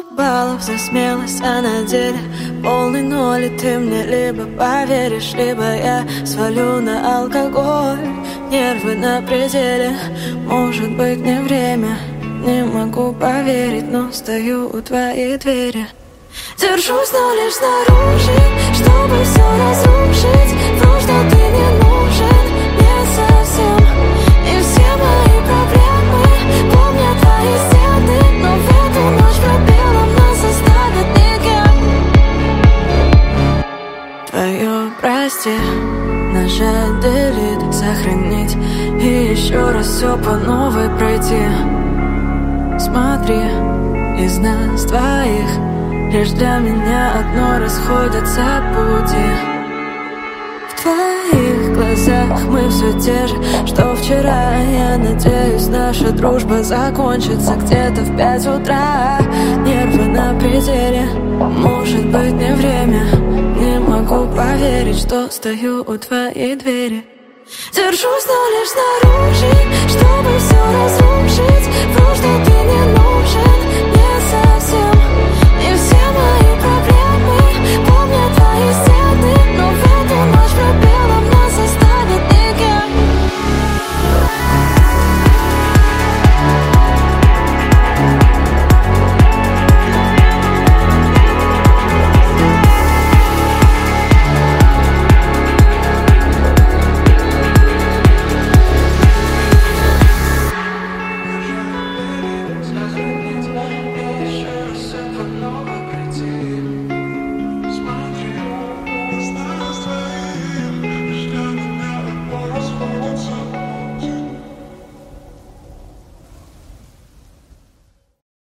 баллов за смелость, а на деле полный ноль. И ты мне либо поверишь, либо я свалю на алкоголь. Нервы на пределе, может быть не время. Не могу поверить, но стою у твоей двери. Держусь, но лишь снаружи, чтобы все разрушить. Вру, что ты не нужен мне совсем. И все мои проблемы помнят твои стены. Но в эту ночь пробелом нас оставят никем. Твое прости, нажать delete, сохранить и еще раз все по новой пройти. Смотри, из нас двоих лишь для меня одно расходятся пути. В твоих глазах мы все те же, что вчера. Я надеюсь, наша дружба закончится где-то в 5 утра. Нервы на пределе, может быть не время. Не могу поверить, что стою у твоей двери. Держусь, но лишь снаружи, чтобы все разрушить. Вру, что ты не нужен